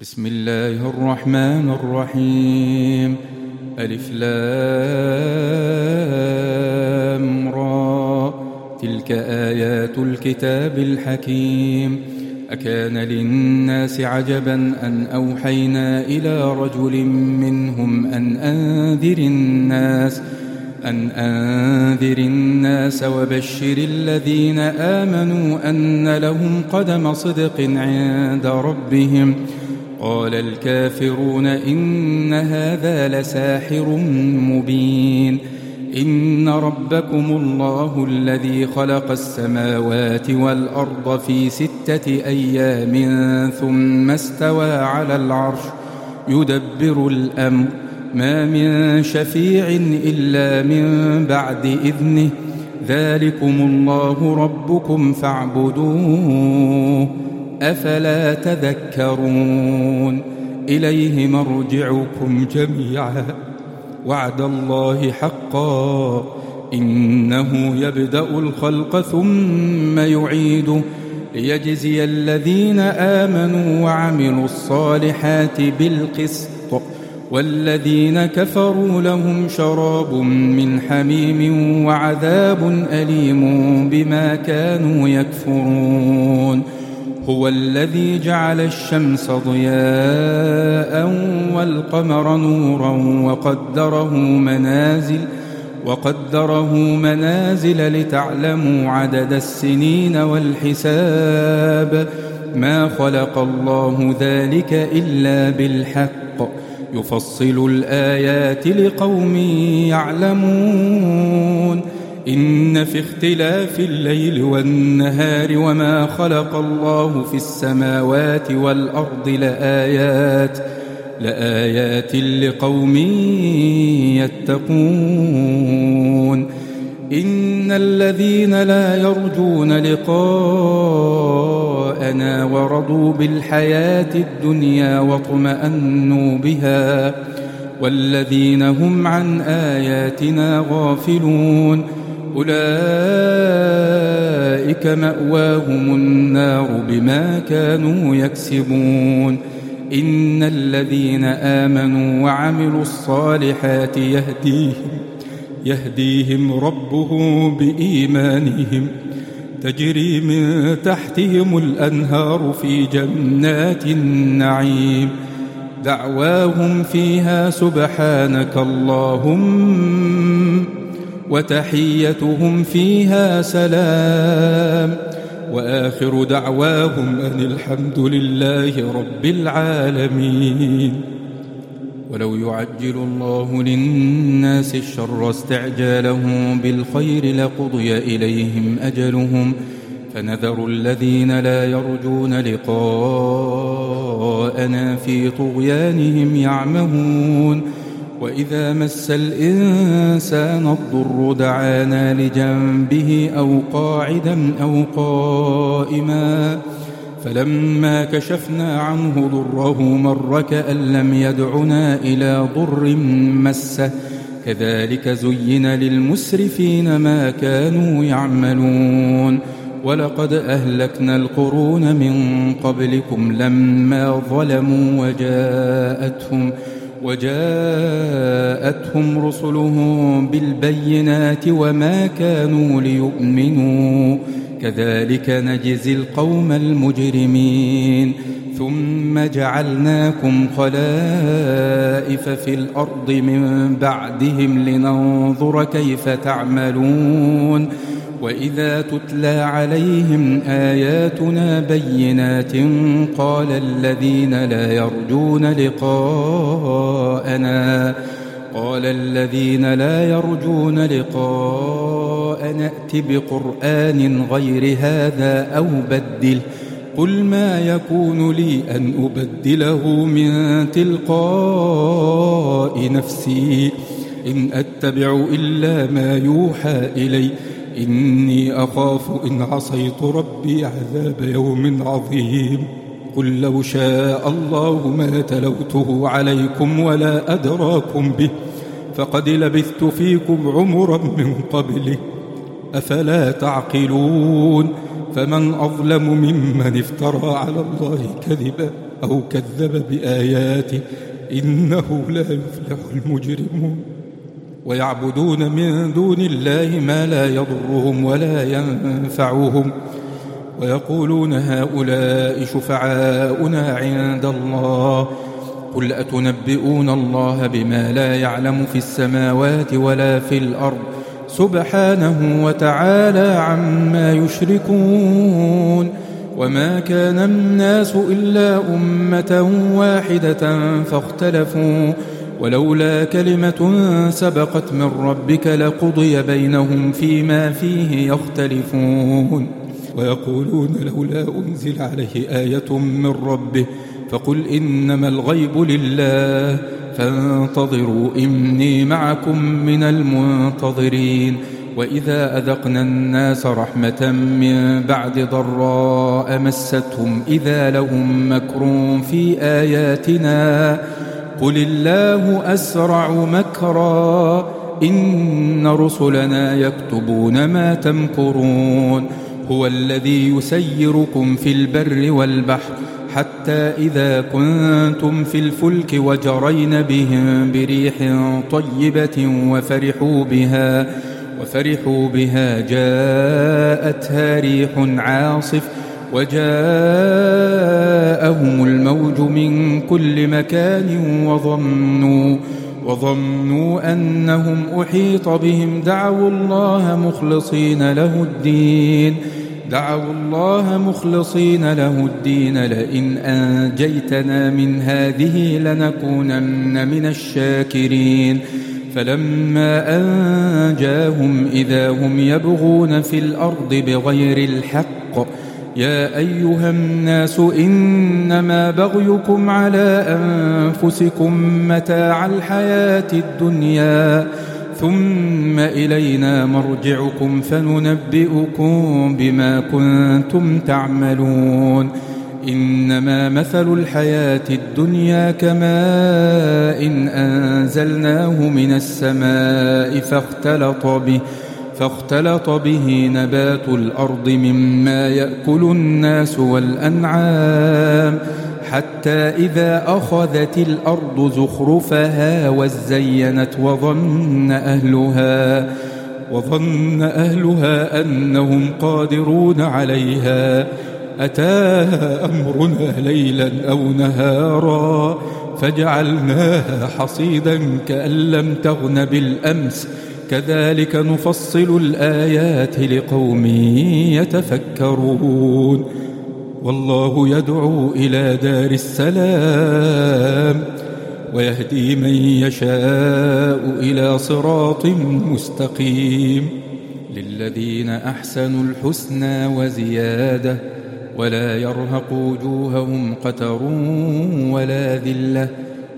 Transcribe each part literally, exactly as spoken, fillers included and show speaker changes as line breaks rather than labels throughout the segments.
بسم الله الرحمن الرحيم. ألف لام را، تلك آيات الكتاب الحكيم. أكان للناس عجبا أن أوحينا إلى رجل منهم أن أنذر الناس أن أنذر الناس وبشر الذين آمنوا أن لهم قدم صدق عند ربهم. قال الكافرون إن هذا لساحر مبين. إن ربكم الله الذي خلق السماوات والأرض في ستة أيام ثم استوى على العرش يدبر الأمر، ما من شفيع إلا من بعد إذنه، ذلكم الله ربكم فاعبدوه، أفلا تذكرون. إليه مرجعكم جميعا، وعد الله حقا، إنه يبدأ الخلق ثم يعيده ليجزي الذين آمنوا وعملوا الصالحات بالقسط، والذين كفروا لهم شراب من حميم وعذاب أليم بما كانوا يكفرون. هو الذي جعل الشمس ضياء والقمر نورا وقدره منازل وقدره منازل لتعلموا عدد السنين والحساب، ما خلق الله ذلك إلا بالحق، يفصل الآيات لقوم يعلمون. إن في اختلاف الليل والنهار وما خلق الله في السماوات والأرض لآيات لآيات لقوم يتقون. إن الذين لا يرجون لقاءنا ورضوا بالحياة الدنيا واطمأنوا بها، والذين هم عن آياتنا غافلون، أولئك مأواهم النار بما كانوا يكسبون. إن الذين آمنوا وعملوا الصالحات يهديهم يهديهم ربهم بإيمانهم، تجري من تحتهم الأنهار في جنات النعيم، دعواهم فيها سبحانك اللهم، وتحيتهم فيها سلام، وآخر دعواهم أن الحمد لله رب العالمين. ولو يعجل الله للناس الشر استعجالهم بالخير لقضي إليهم أجلهم، فنذر الذين لا يرجون لقاءنا في طغيانهم يعمهون. وإذا مس الإنسان الضر دعانا لجنبه أو قاعدا أو قائما، فلما كشفنا عنه ضره مر كأن لم يدعنا إلى ضر مسه، كذلك زين للمسرفين ما كانوا يعملون. ولقد أهلكنا القرون من قبلكم لما ظلموا وجاءتهم وجاءتهم رسلهم بالبينات وما كانوا ليؤمنوا، كذلك نجزي القوم المجرمين. ثم جعلناكم خلائف في الأرض من بعدهم لننظر كيف تعملون. وإذا تتلى عليهم آياتنا بينات قال الذين لا يرجون لقاءنا قال الذين لا يرجون لقاءنا ائت بقرآن غير هذا أو بدله، قل ما يكون لي أن أبدله من تلقاء نفسي، إن أتبع إلا ما يوحى إلي، إني أخاف إن عصيت ربي عذاب يوم عظيم. قل لو شاء الله ما تلوته عليكم ولا أدراكم به، فقد لبثت فيكم عمرا من قبله، أفلا تعقلون؟ فمن أظلم ممن افترى على الله كذبا أو كذب بآياته إنه لا يفلح المجرمون. ويعبدون من دون الله ما لا يضرهم ولا ينفعهم ويقولون هؤلاء شفعاؤنا عند الله قل أتنبئون الله بما لا يعلم في السماوات ولا في الأرض سبحانه وتعالى عما يشركون. وما كان الناس إلا أمة واحدة فاختلفوا ولولا كلمة سبقت من ربك لقضي بينهم فيما فيه يختلفون. ويقولون لولا أنزل عليه آية من ربه فقل إنما الغيب لله فانتظروا إني معكم من المنتظرين. وإذا أذقنا الناس رحمة من بعد ضراء مستهم إذا لهم مكر في آياتنا قل الله أسرع مكرا إن رسلنا يكتبون ما تمكرون. هو الذي يسيركم في البر والبحر حتى إذا كنتم في الفلك وجرين بهم بريح طيبة وفرحوا بها وفرحوا بها جاءتها ريح عاصف وجاءهم الموج من كل مكان وظنوا وظنوا أنهم أحيط بهم دعوا الله مخلصين له الدين دعوا الله مخلصين له الدين لئن أنجيتنا من هذه لنكونن من الشاكرين. فلما أنجاهم إذا هم يبغون في الأرض بغير الحق يا أيها الناس إنما بغيكم على أنفسكم متاع الحياة الدنيا ثم إلينا مرجعكم فننبئكم بما كنتم تعملون. إنما مثل الحياة الدنيا كماء إن أنزلناه من السماء فاختلط به فاختلط به نبات الأرض مما يأكل الناس والأنعام حتى إذا أخذت الأرض زخرفها وزينت وظن أهلها وظن أهلها أنهم قادرون عليها أتاها أمرنا ليلا أو نهارا فجعلناها حصيدا كأن لم تغن بالأمس كذلك نفصل الآيات لقوم يتفكرون. والله يدعو إلى دار السلام ويهدي من يشاء إلى صراط مستقيم. للذين أحسنوا الحسنى وزيادة ولا يرهق وجوههم قتر ولا ذلة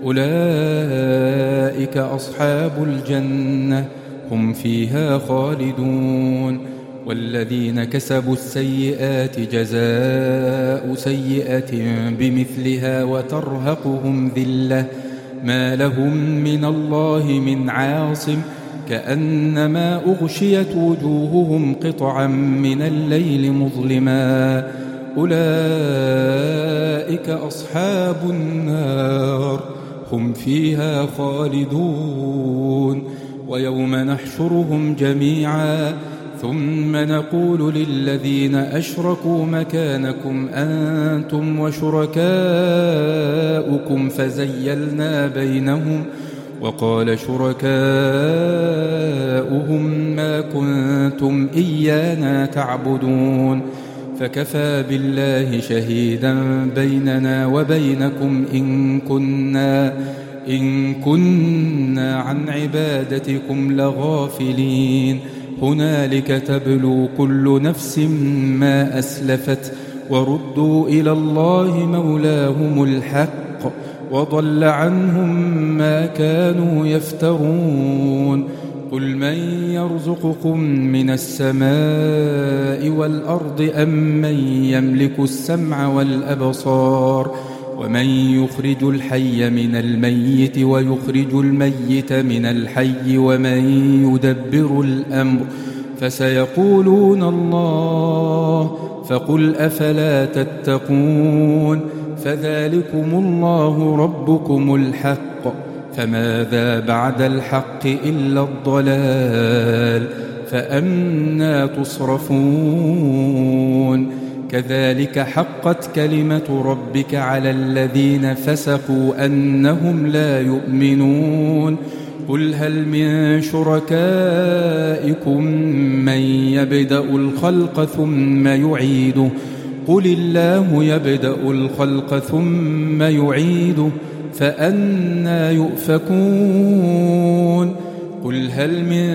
أولئك أصحاب الجنة هم فيها خالدون. والذين كسبوا السيئات جزاء سيئة بمثلها وترهقهم ذلة ما لهم من الله من عاصم كأنما أغشيت وجوههم قطعا من الليل مظلما أولئك أصحاب النار هم فيها خالدون. ويوم نحشرهم جميعا ثم نقول للذين أشركوا مكانكم أنتم وشركاؤكم فزيلنا بينهم وقال شركاؤهم ما كنتم إيانا تعبدون فكفى بالله شهيدا بيننا وبينكم إن كنا إن كنا عن عبادتكم لغافلين. هنالك تبلو كل نفس ما أسلفت وردوا إلى الله مولاهم الحق وضل عنهم ما كانوا يفترون. قل من يرزقكم من السماء والأرض أم من يملك السمع والأبصار ومن يخرج الحي من الميت ويخرج الميت من الحي ومن يدبر الأمر فسيقولون الله فقل أفلا تتقون فذلكم الله ربكم الحق، فماذا بعد الحق إلا الضلال، فأنى تصرفون. كذلك حقت كلمة ربك على الذين فسقوا أنهم لا يؤمنون. قل هل من شركائكم من يبدأ الخلق ثم يعيده، قل الله يبدأ الخلق ثم يعيده، فأنى يؤفكون. قل هل من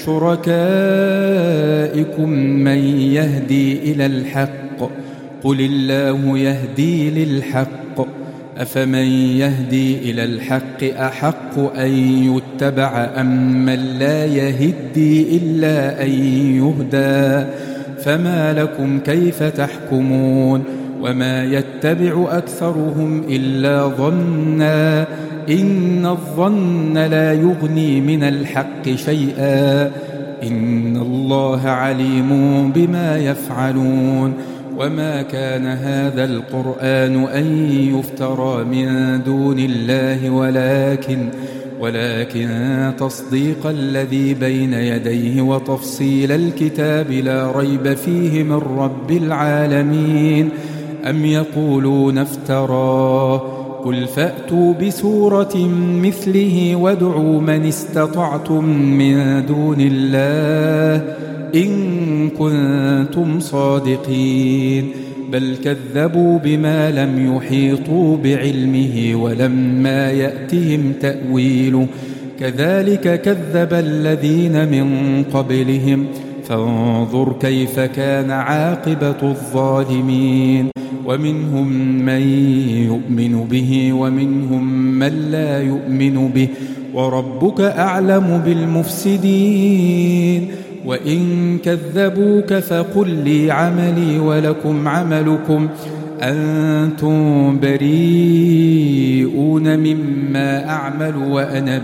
شركائكم من يهدي إلى الحق، قل الله يهدي للحق، أفمن يهدي إلى الحق أحق أن يتبع أم من لا يهدي إلا أن يهدى، فما لكم كيف تحكمون. وما يتبع أكثرهم إلا ظنا، إن الظن لا يغني من الحق شيئا، إن الله عليم بما يفعلون. وما كان هذا القرآن أن يفترى من دون الله، ولكن ولكن تصديق الذي بين يديه وتفصيل الكتاب لا ريب فيه من رب العالمين. أم يقولون افتراه، قل فأتوا بسورة مثله وادعوا من استطعتم من دون الله إن كنتم صادقين. بل كذبوا بما لم يحيطوا بعلمه ولما يأتهم تأويله، كذلك كذب الذين من قبلهم، فانظر كيف كان عاقبة الظالمين. ومنهم من يؤمن به ومنهم من لا يؤمن به، وربك أعلم بالمفسدين. وإن كذبوك فقل لي عملي ولكم عملكم، أنتم بريئون مما أعمل وأنا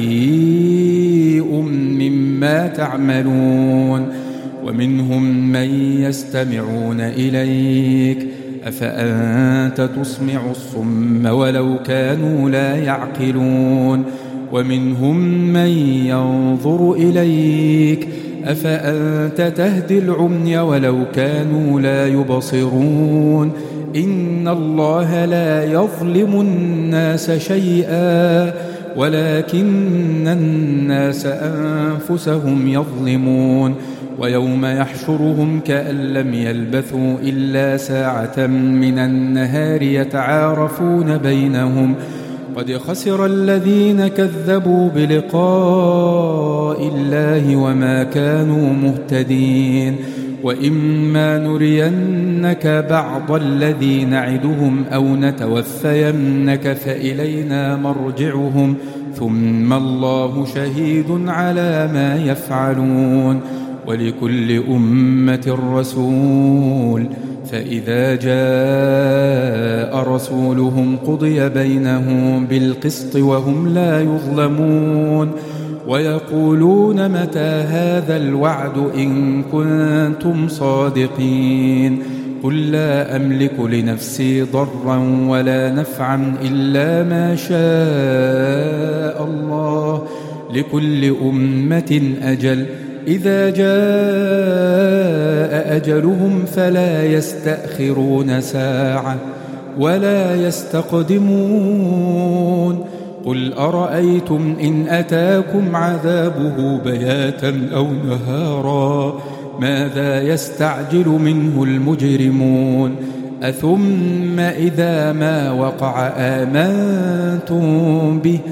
بريء مما تعملون. ومنهم من يستمعون إليك، أفأنت تسمع الصم ولو كانوا لا يعقلون. ومنهم من ينظر إليك، أفأنت تهدي العمي ولو كانوا لا يبصرون. إن الله لا يظلم الناس شيئا ولكن الناس أنفسهم يظلمون. ويوم يحشرهم كأن لم يلبثوا إلا ساعة من النهار يتعارفون بينهم، قد خسر الذين كذبوا بلقاء الله وما كانوا مهتدين. وإما نرينك بعض الذي نعدهم أو نتوفينك فإلينا مرجعهم، ثم الله شهيد على ما يفعلون. ولكل أمة رسول، فإذا جاء رسولهم قضي بينهم بالقسط وهم لا يظلمون. ويقولون متى هذا الوعد إن كنتم صادقين. قل لا أملك لنفسي ضرا ولا نفعا إلا ما شاء الله، لكل أمة أجل، إذا جاء أجلهم فلا يستأخرون ساعة ولا يستقدمون. قل أرأيتم إن أتاكم عذابه بياتا أو نهارا ماذا يستعجل منه المجرمون؟ أثم إذا ما وقع آمنتم به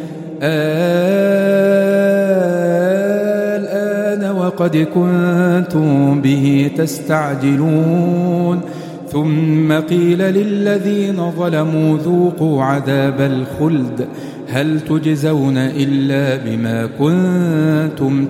الآن وقد كنتم به تستعجلون. ثم قيل للذين ظلموا ذوقوا عذاب الخلد هل تجزون إلا بما كنتم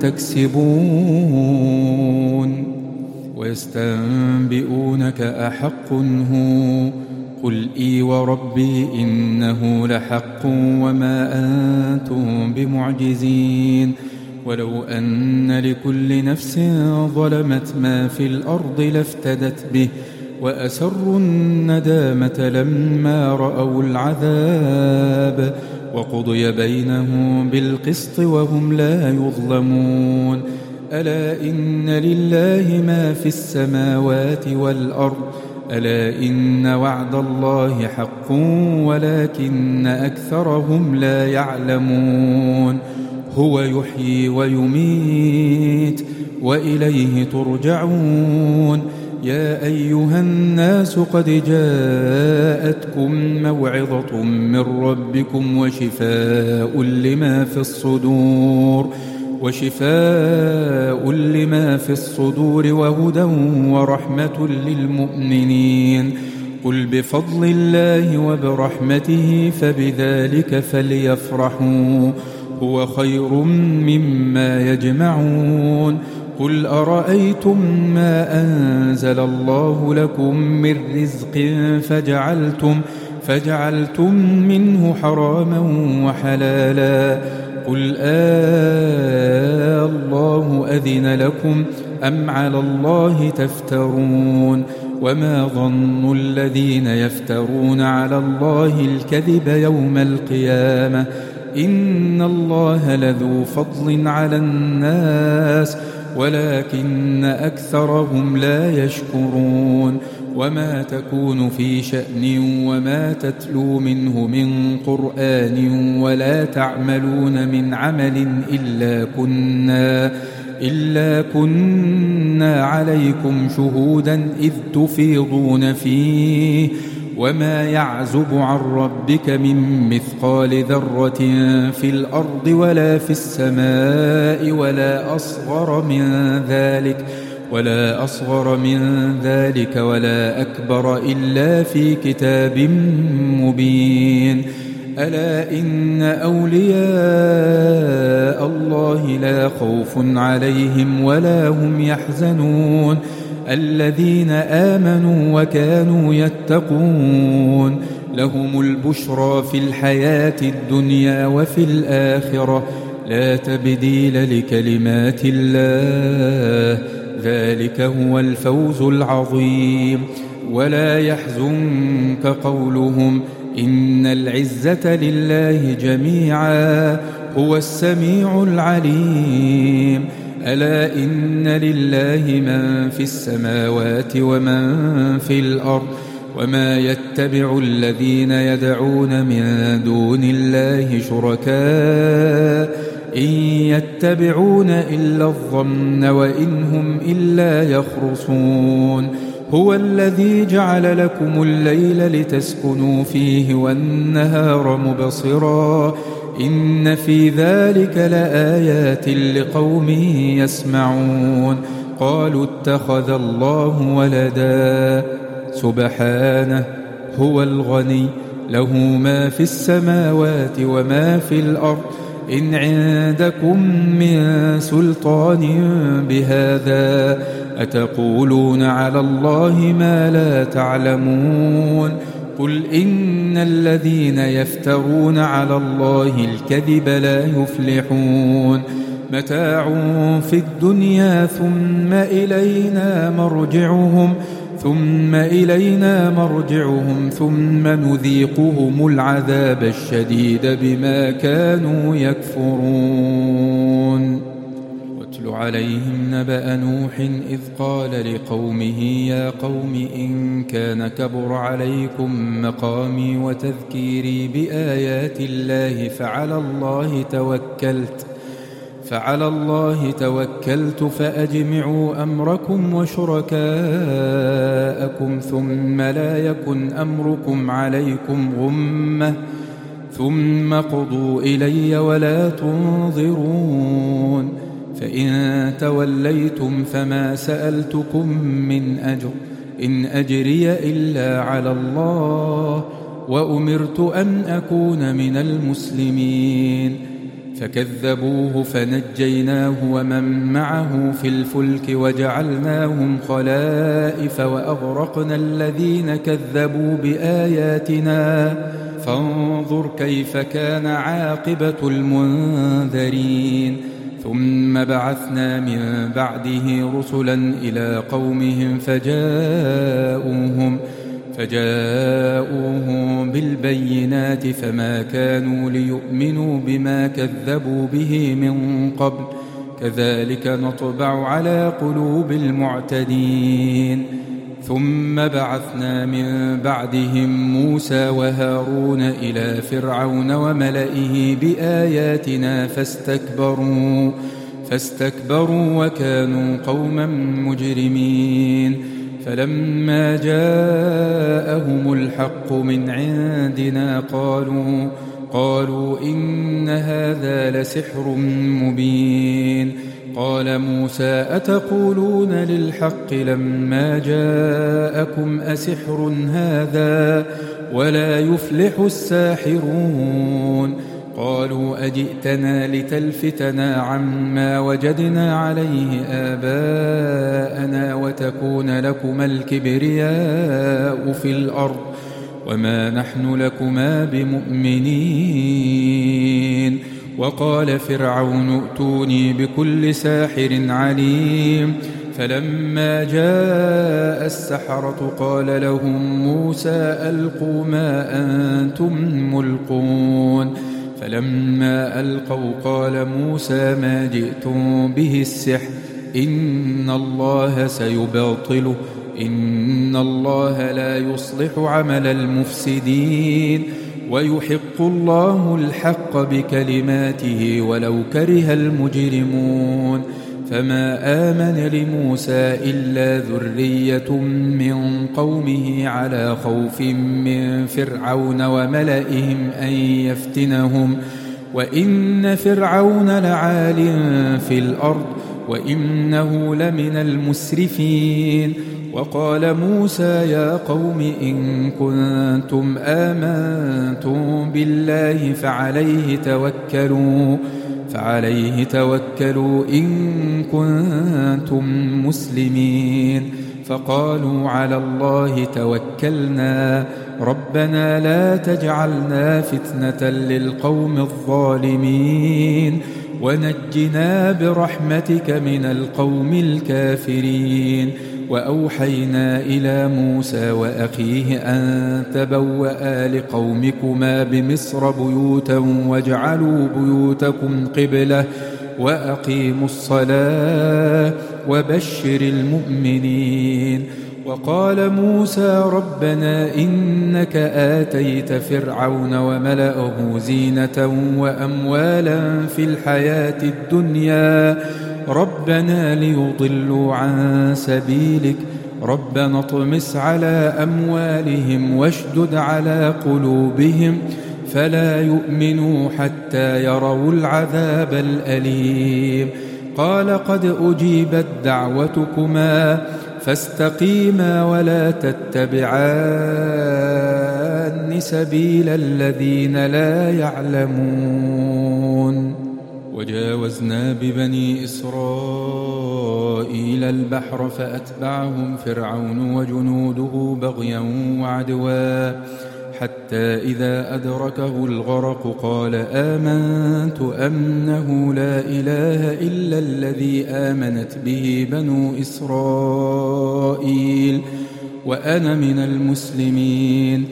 تكسبون. ويستنبئونك أحق هو؟ قل إي وربي إنه لحق وما أنتم بمعجزين. ولو أن لكل نفس ظلمت ما في الأرض لافتدت به وأسروا الندامة لما رأوا العذاب وقضي بينهم بالقسط وهم لا يظلمون. ألا إن لله ما في السماوات والأرض ألا إن وعد الله حق ولكن أكثرهم لا يعلمون. هو يحيي ويميت وإليه ترجعون. يا أيها الناس قد جاءتكم موعظة من ربكم وشفاء لما في الصدور وشفاء لما في الصدور وهدى ورحمة للمؤمنين. قل بفضل الله وبرحمته فبذلك فليفرحوا هو خير مما يجمعون. قل أرأيتم ما أنزل الله لكم من رزق فجعلتم, فجعلتم منه حراما وحلالا قل آه الله أذن لكم أم على الله تفترون. وما ظن الذين يفترون على الله الكذب يوم القيامة إن الله لذو فضل على الناس ولكن أكثرهم لا يشكرون. وما تكون في شأن وما تتلو منه من قرآن ولا تعملون من عمل إلا كنا, إلا كنا عليكم شهودا إذ تفيضون فيه وما يعزب عن ربك من مثقال ذرة في الأرض ولا في السماء ولا أصغر من ذلك ولا أصغر من ذلك ولا أكبر إلا في كتاب مبين. ألا إن أولياء الله لا خوف عليهم ولا هم يحزنون الذين آمنوا وكانوا يتقون. لهم البشرى في الحياة الدنيا وفي الآخرة لا تبديل لكلمات الله ذلك هو الفوز العظيم. ولا يحزنك قولهم إن العزة لله جميعا هو السميع العليم. ألا إن لله من في السماوات ومن في الأرض وما يتبع الذين يدعون من دون الله شركاء إن يتبعون إلا الظن وإن هم إلا يخرصون. هو الذي جعل لكم الليل لتسكنوا فيه والنهار مبصرا إن في ذلك لآيات لقوم يسمعون. قالوا اتخذ الله ولدا سبحانه هو الغني له ما في السماوات وما في الأرض إن عندكم من سلطان بهذا أتقولون على الله ما لا تعلمون. قل إن الذين يفترون على الله الكذب لا يفلحون. متاع في الدنيا ثم إلينا مرجعهم ثم إلينا مرجعهم ثم نذيقهم العذاب الشديد بما كانوا يكفرون. واتل عليهم نبأ نوح إذ قال لقومه يا قوم إن كان كبر عليكم مقامي وتذكيري بآيات الله فعلى الله توكلت فعلى الله توكلت فأجمعوا أمركم وشركاءكم ثم لا يكن أمركم عليكم غمة ثم قضوا إلي ولا تنظرون. فإن توليتم فما سألتكم من أجر إن أجري إلا على الله وأمرت أن أكون من المسلمين. فكذبوه فنجيناه ومن معه في الفلك وجعلناهم خلائف وأغرقنا الذين كذبوا بآياتنا فانظر كيف كان عاقبة المنذرين. ثم بعثنا من بعده رسلا إلى قومهم فجاءوهم فجاءوهم بالبينات فما كانوا ليؤمنوا بما كذبوا به من قبل كذلك نطبع على قلوب المعتدين. ثم بعثنا من بعدهم موسى وهارون إلى فرعون وملئه بآياتنا فاستكبروا فاستكبروا وكانوا قوما مجرمين. فلما جاءهم الحق من عندنا قالوا قالوا إن هذا لسحر مبين. قال موسى أتقولون للحق لما جاءكم أسحر هذا ولا يفلح الساحرون. قالوا أجئتنا لتلفتنا عما وجدنا عليه آباءنا وتكون لكما الكبرياء في الأرض وما نحن لكما بمؤمنين. وقال فرعون ائتوني بكل ساحر عليم. فلما جاء السحرة قال لهم موسى ألقوا ما أنتم ملقون. فلما ألقوا قال موسى ما جئتم به السحر إن الله سيبطله إن الله لا يصلح عمل المفسدين ويحق الله الحق بكلماته ولو كره المجرمون. فما آمن لموسى إلا ذرية من قومه على خوف من فرعون وملئهم أن يفتنهم وإن فرعون لعال في الأرض وإنه لمن المسرفين. وقال موسى يا قوم إن كنتم آمنتم بالله فعليه توكلوا فعليه توكلوا إن كنتم مسلمين. فقالوا على الله توكلنا ربنا لا تجعلنا فتنة للقوم الظالمين ونجنا برحمتك من القوم الكافرين. وأوحينا إلى موسى وأخيه أن تبوأ لقومكما بمصر بيوتا واجعلوا بيوتكم قبلة وأقيموا الصلاة وبشر المؤمنين. وقال موسى ربنا إنك آتيت فرعون وملأه زينة وأموالا في الحياة الدنيا ربنا ليضلوا عن سبيلك ربنا اطمس على أموالهم واشدد على قلوبهم فلا يؤمنوا حتى يروا العذاب الأليم. قال قد أجيبت دعوتكما فاستقيما ولا تتبعان سبيل الذين لا يعلمون. وجاوزنا ببني إسرائيل البحر فأتبعهم فرعون وجنوده بغيا وعدوا حتى إذا أدركه الغرق قال آمنت أنه لا إله إلا الذي آمنت به بنو إسرائيل وأنا من المسلمين.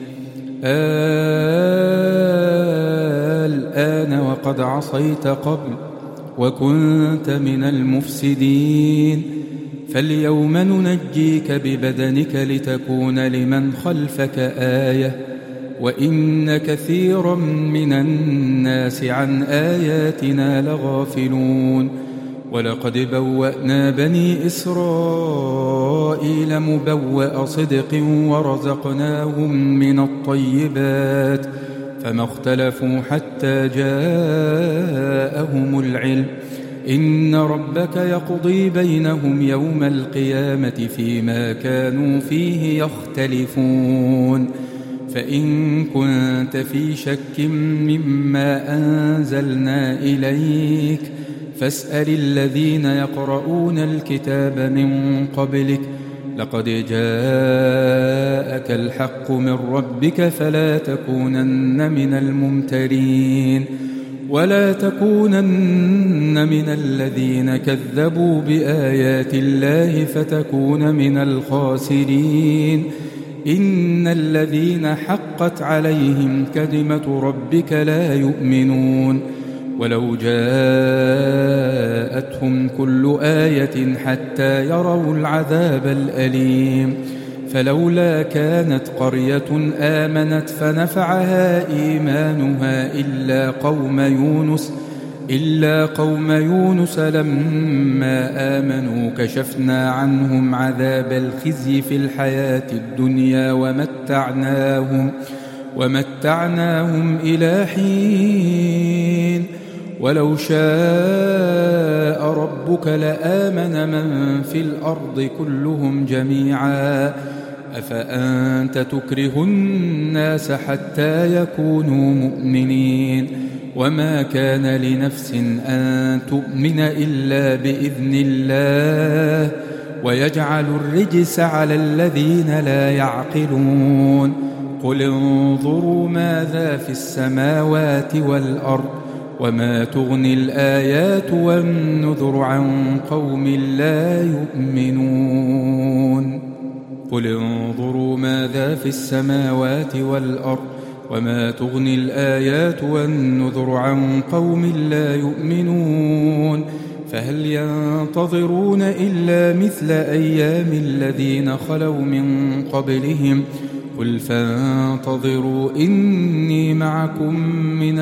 الآن وقد عصيت قبل وكنت من المفسدين فاليوم ننجيك ببدنك لتكون لمن خلفك آية وإن كثيرا من الناس عن آياتنا لغافلون. ولقد بوأنا بني إسرائيل مبوأ صدق ورزقناهم من الطيبات فما اختلفوا حتى جاءهم العلم إن ربك يقضي بينهم يوم القيامة فيما كانوا فيه يختلفون. فإن كنت في شك مما أنزلنا إليك فاسأل الذين يقرؤون الكتاب من قبلك لقد جاءك الحق من ربك فلا تكونن من الممترين. ولا تكونن من الذين كذبوا بآيات الله فتكون من الخاسرين إن الذين حقت عليهم كلمة ربك لا يؤمنون ولو جاءتهم كل آية حتى يروا العذاب الأليم فلولا كانت قرية آمنت فنفعها إيمانها إلا قوم يونس إلا قوم يونس لما آمنوا كشفنا عنهم عذاب الخزي في الحياة الدنيا ومتعناهم ومتعناهم إلى حين ولو شاء ربك لآمن من في الأرض كلهم جميعا أفأنت تكره الناس حتى يكونوا مؤمنين وما كان لنفس أن تؤمن إلا بإذن الله ويجعل الرجس على الذين لا يعقلون قل انظروا ماذا في السماوات والأرض وما تغني الآيات والنذر عن قوم لا يؤمنون قل انظروا ماذا في السماوات والأرض وما تغني الآيات والنذر عن قوم لا يؤمنون فهل ينتظرون إلا مثل أيام الذين خلوا من قبلهم قل فانتظروا إني معكم من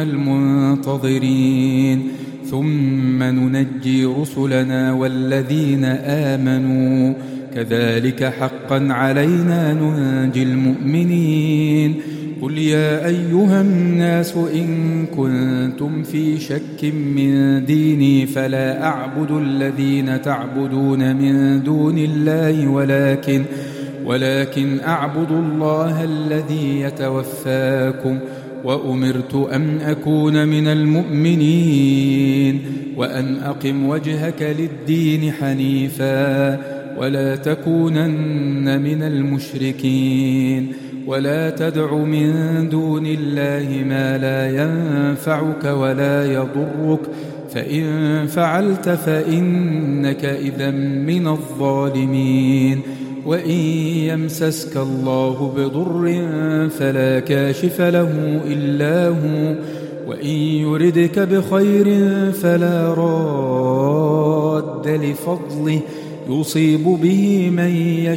المنتظرين ثم ننجي رسلنا والذين آمنوا كذلك حقا علينا ننجي المؤمنين قل يا أيها الناس إن كنتم في شك من ديني فلا أعبد الذين تعبدون من دون الله ولكن ولكن أعبد الله الذي يتوفاكم وأمرت أن أكون من المؤمنين وأن أقم وجهك للدين حنيفا ولا تكونن من المشركين ولا تدع من دون الله ما لا ينفعك ولا يضرك فإن فعلت فإنك إذا من الظالمين وإن يمسسك الله بضر فلا كاشف له إلا هو وإن يردك بخير فلا راد لفضله يصيب به من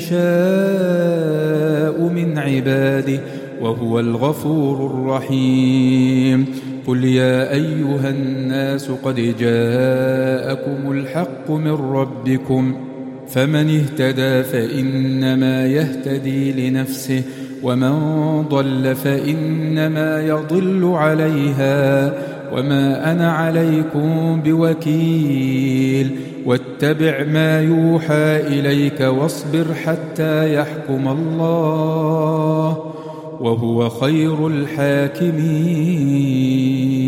يشاء من عباده وهو الغفور الرحيم قل يا أيها الناس قد جاءكم الحق من ربكم فمن اهتدى فإنما يهتدي لنفسه ومن ضل فإنما يضل عليها وما أنا عليكم بوكيل واتبع ما يوحى إليك واصبر حتى يحكم الله وهو خير الحاكمين.